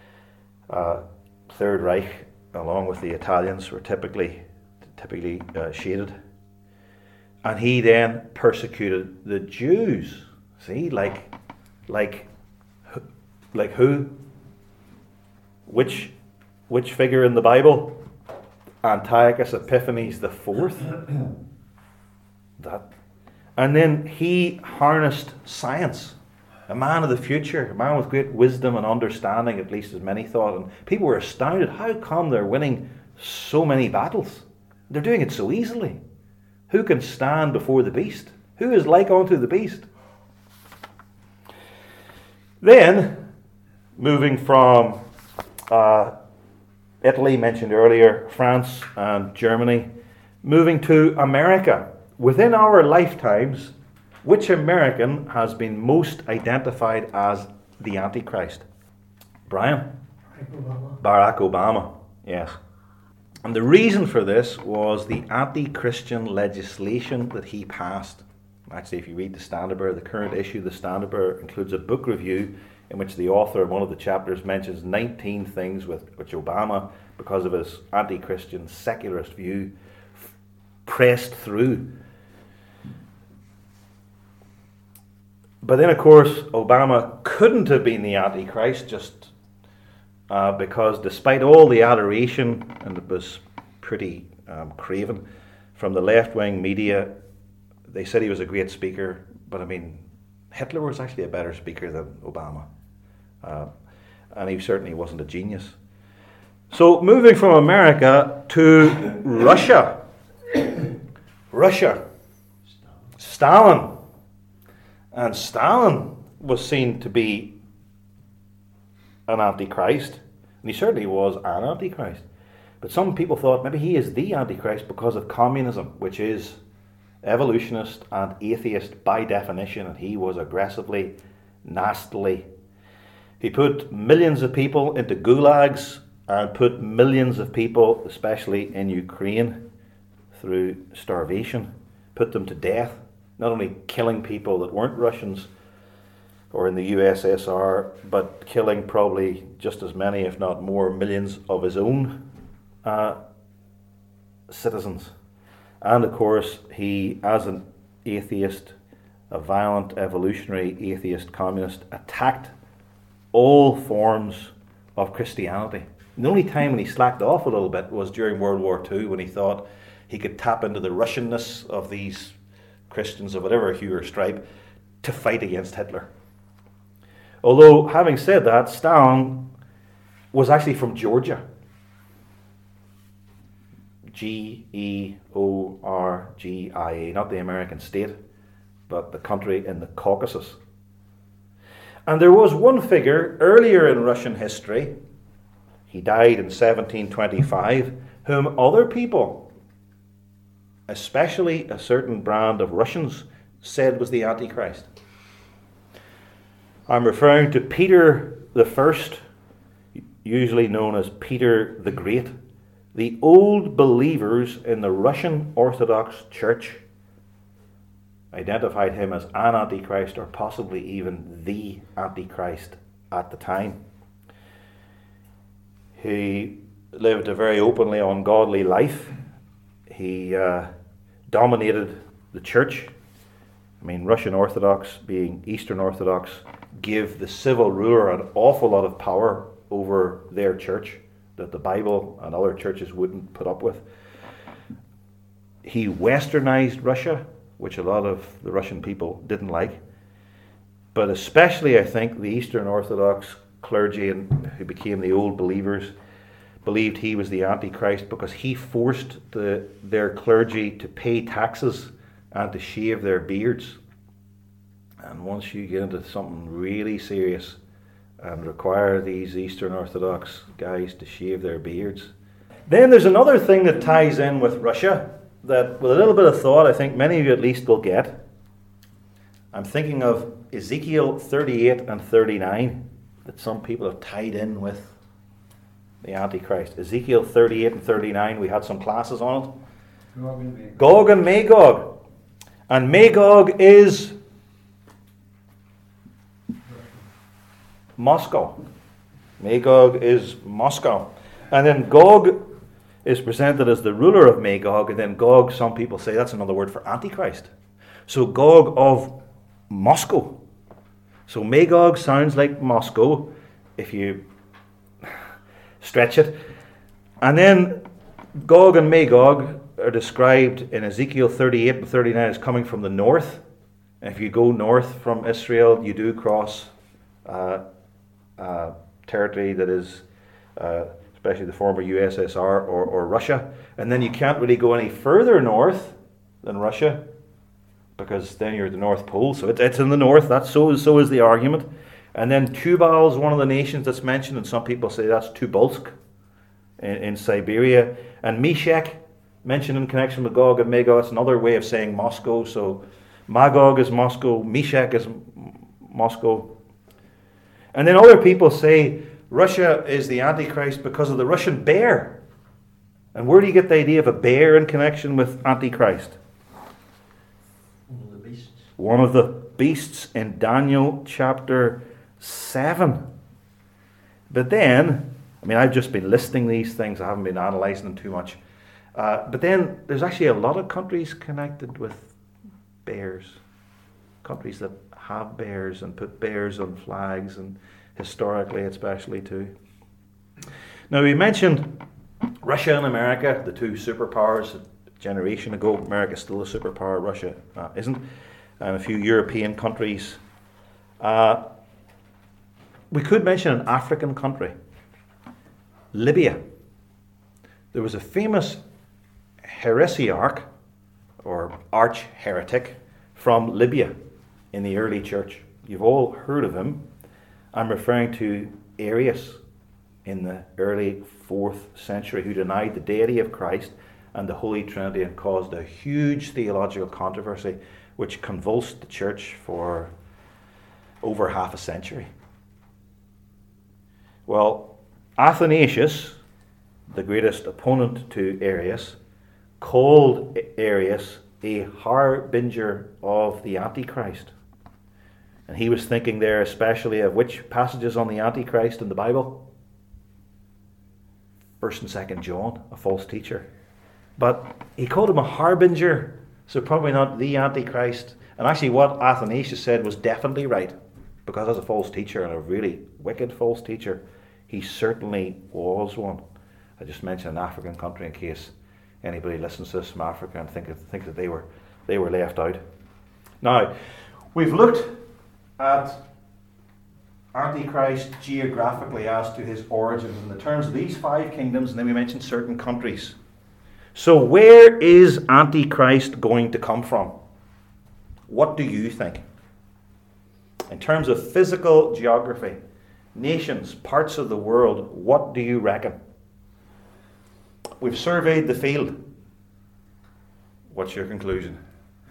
Speaker 1: Third Reich, along with the Italians, were typically shaded. And he then persecuted the Jews. See, like who? Which figure in the Bible? Antiochus Epiphanes the Fourth. That. And then he harnessed science. A man of the future, a man with great wisdom and understanding, at least as many thought. And people were astounded. How come they're winning so many battles? They're doing it so easily. Who can stand before the beast? Who is like unto the beast? Then, moving from Italy, mentioned earlier, France and Germany, moving to America. Within our lifetimes, which American has been most identified as the Antichrist? Brian? Barack Obama, yes. And the reason for this was the anti-Christian legislation that he passed. Actually, if you read the Standard-Bearer, the current issue of the Standard-Bearer includes a book review in which the author in one of the chapters mentions 19 things which Obama, because of his anti-Christian secularist view, pressed through. But then, of course, Obama couldn't have been the Antichrist just because despite all the adoration, and it was pretty craven, from the left-wing media, they said he was a great speaker, but Hitler was actually a better speaker than Obama. And he certainly wasn't a genius. So moving from America to Russia. Stalin. And Stalin was seen to be an antichrist, and he certainly was an antichrist. But some people thought maybe he is the Antichrist because of communism, which is evolutionist and atheist by definition, and he was aggressively, nastily. He put millions of people into gulags and put millions of people, especially in Ukraine, through starvation, put them to death, not only killing people that weren't Russians or in the USSR, but killing probably just as many, if not more, millions of his own citizens. And of course, he, as an atheist, a violent evolutionary atheist communist, attacked all forms of Christianity. And the only time when he slacked off a little bit was during World War II, when he thought he could tap into the Russianness of these Christians of whatever hue or stripe to fight against Hitler. Although, having said that, Stalin was actually from Georgia. Georgia, not the American state, but the country in the Caucasus. And there was one figure earlier in Russian history, he died in 1725, whom other people, especially a certain brand of Russians, said was the Antichrist. I'm referring to Peter the First, usually known as Peter the Great. The old believers in the Russian Orthodox Church identified him as an Antichrist, or possibly even the Antichrist at the time. He lived a very openly ungodly life. He dominated the church. I mean, Russian Orthodox, being Eastern Orthodox, give the civil ruler an awful lot of power over their church that the Bible and other churches wouldn't put up with. He westernized Russia, which a lot of the Russian people didn't like. But especially, I think, the Eastern Orthodox clergy who became the old believers believed he was the Antichrist because he forced their clergy to pay taxes and to shave their beards. And once you get into something really serious and require these Eastern Orthodox guys to shave their beards. Then there's another thing that ties in with Russia that, with a little bit of thought, I think many of you at least will get. I'm thinking of Ezekiel 38 and 39 that some people have tied in with the Antichrist. Ezekiel 38 and 39, we had some classes on it. Gog and Magog. And Magog is Moscow. Magog is Moscow. And then Gog is presented as the ruler of Magog, and then Gog, some people say that's another word for Antichrist. So Gog of Moscow. So Magog sounds like Moscow, if you stretch it. And then Gog and Magog are described in Ezekiel 38 and 39 as coming from the north. And if you go north from Israel, you do cross territory that is especially the former USSR or Russia, and then you can't really go any further north than Russia because then you're at the North Pole. So it's in the north. That's so is the argument. And then Tubal is one of the nations that's mentioned, and some people say that's Tobolsk in Siberia. And Meshech, mentioned in connection with Gog and Magog, it's another way of saying Moscow. So Magog is Moscow, Meshech is Moscow. And then other people say Russia is the Antichrist because of the Russian bear. And where do you get the idea of a bear in connection with Antichrist?
Speaker 2: One of the beasts.
Speaker 1: One of the beasts in Daniel chapter 7. But then, I mean, I've just been listing these things. I haven't been analysing them too much. But then there's actually a lot of countries connected with bears. Countries that have bears and put bears on flags, and historically especially too. Now we mentioned Russia and America, the two superpowers. A generation ago, America's still a superpower, Russia isn't. And a few European countries. We could mention an African country, Libya. There was a famous heresiarch, or arch-heretic, from Libya in the early church. You've all heard of him. I'm referring to Arius in the early 4th century who denied the deity of Christ and the Holy Trinity and caused a huge theological controversy which convulsed the church for over half a century. Well, Athanasius, the greatest opponent to Arius, called Arius a harbinger of the Antichrist. And he was thinking there especially of which passages on the Antichrist in the Bible? 1st and 2nd John, a false teacher. But he called him a harbinger, so probably not the Antichrist. And actually what Athanasius said was definitely right, because as a false teacher and a really wicked false teacher, he certainly was one. I just mentioned an African country in case anybody listens to this from Africa and think that they were left out. Now, we've looked at Antichrist geographically as to his origins in the terms of these 5 kingdoms, and then we mentioned certain countries. So where is Antichrist going to come from? What do you think? In terms of physical geography, nations, parts of the world, what do you reckon? We've surveyed the field. What's your conclusion?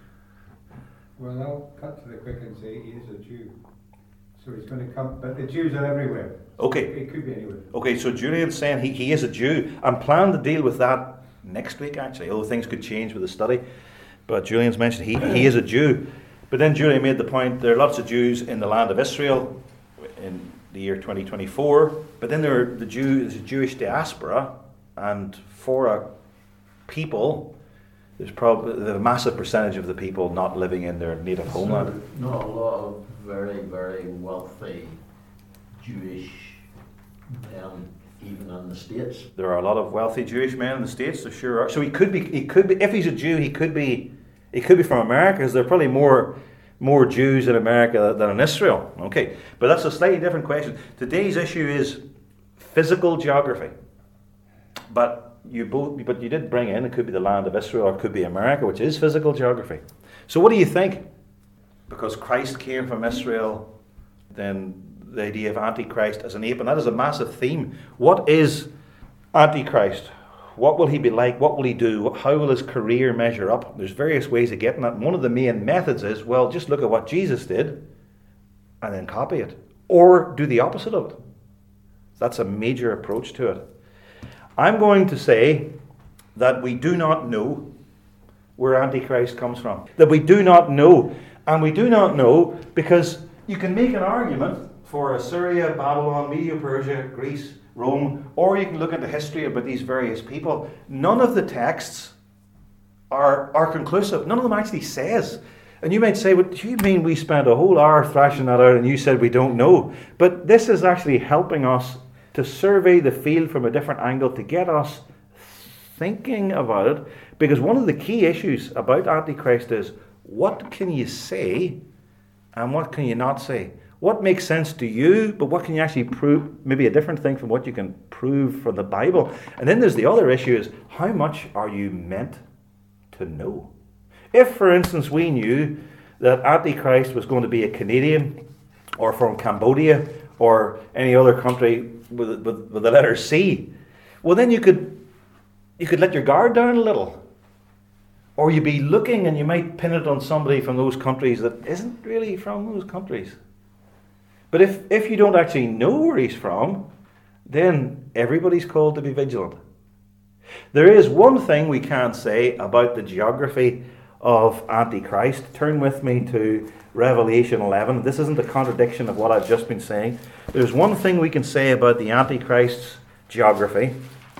Speaker 4: Well, I'll cut to the quick and say he is a Jew. So he's going to come, but the Jews are everywhere.
Speaker 1: Okay.
Speaker 4: It could be anywhere.
Speaker 1: Okay, so Julian's saying he is a Jew. I'm planning to deal with that next week, actually, although things could change with the study. But Julian's mentioned he is a Jew. But then Julian made the point there are lots of Jews in the land of Israel in the year 2024. But then there are the Jewish diaspora, and for a people, there's probably a massive percentage of the people not living in their native homeland.
Speaker 2: Not a lot of very, very wealthy Jewish men, even in the States.
Speaker 1: There are a lot of wealthy Jewish men in the States, there sure are. So he could be. If he's a Jew, he could be from America, because there are probably more Jews in America than in Israel. Okay, but that's a slightly different question. Today's issue is physical geography, but you did bring in, it could be the land of Israel or it could be America, which is physical geography. So what do you think? Because Christ came from Israel, then the idea of Antichrist as an ape, and that is a massive theme. What is Antichrist? What will he be like? What will he do? How will his career measure up? There's various ways of getting that. And one of the main methods is, well, just look at what Jesus did and then copy it. Or do the opposite of it. That's a major approach to it. I'm going to say that we do not know where Antichrist comes from. That we do not know. And we do not know because you can make an argument for Assyria, Babylon, Medo-Persia, Greece, Rome, or you can look at the history about these various people. None of the texts are conclusive. None of them actually says. And you might say, what do you mean we spent a whole hour thrashing that out and you said we don't know? But this is actually helping us to survey the field from a different angle, to get us thinking about it. Because one of the key issues about Antichrist is, what can you say and what can you not say? What makes sense to you, but what can you actually prove? Maybe a different thing from what you can prove from the Bible. And then there's the other issue is, how much are you meant to know? If, for instance, we knew that Antichrist was going to be a Canadian or from Cambodia or any other country with the letter C, well then you could let your guard down a little. Or you'd be looking and you might pin it on somebody from those countries that isn't really from those countries. But if you don't actually know where he's from, then everybody's called to be vigilant. There is one thing we can say about the geography of Antichrist. Turn with me to Revelation 11. This isn't a contradiction of what I've just been saying. There's one thing we can say about the Antichrist's geography.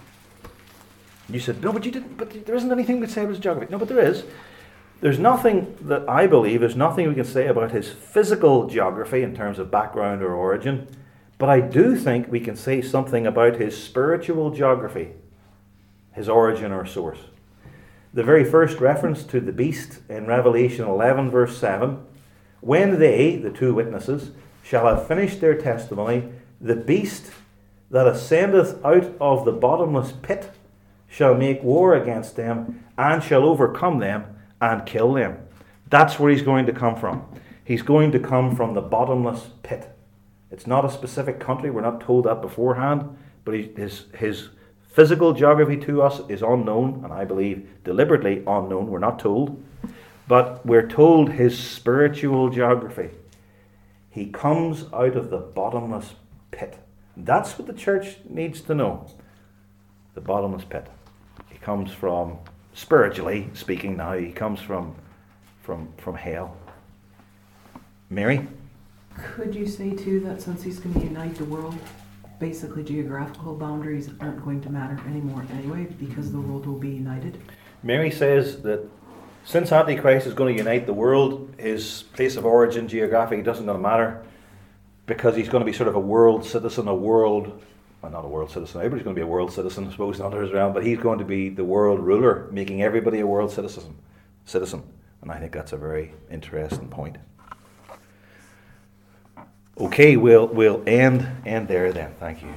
Speaker 1: You said, no, but you didn't. But there isn't anything to say about his geography. No, but there is. There's nothing that I believe, there's nothing we can say about his physical geography in terms of background or origin. But I do think we can say something about his spiritual geography, his origin or source. The very first reference to the beast in Revelation 11 verse 7, when they, the two witnesses, shall have finished their testimony, the beast that ascendeth out of the bottomless pit shall make war against them, and shall overcome them, and kill them. That's where he's going to come from. He's going to come from the bottomless pit. It's not a specific country, we're not told that beforehand, but his physical geography to us is unknown, and I believe deliberately unknown. We're not told. But we're told his spiritual geography. He comes out of the bottomless pit. That's what the church needs to know. The bottomless pit. He comes from, spiritually speaking now, he comes from hell. Mary?
Speaker 3: Could you say too that since he's going to unite the world, basically geographical boundaries aren't going to matter anymore anyway because the world will be united?
Speaker 1: Mary says that since Antichrist is going to unite the world, his place of origin, geography, doesn't going to matter because he's going to be sort of a world citizen, not a world citizen, everybody's going to be a world citizen, I suppose, not his realm, but he's going to be the world ruler, making everybody a world citizen. And I think that's a very interesting point. Okay, we'll end there then. Thank you.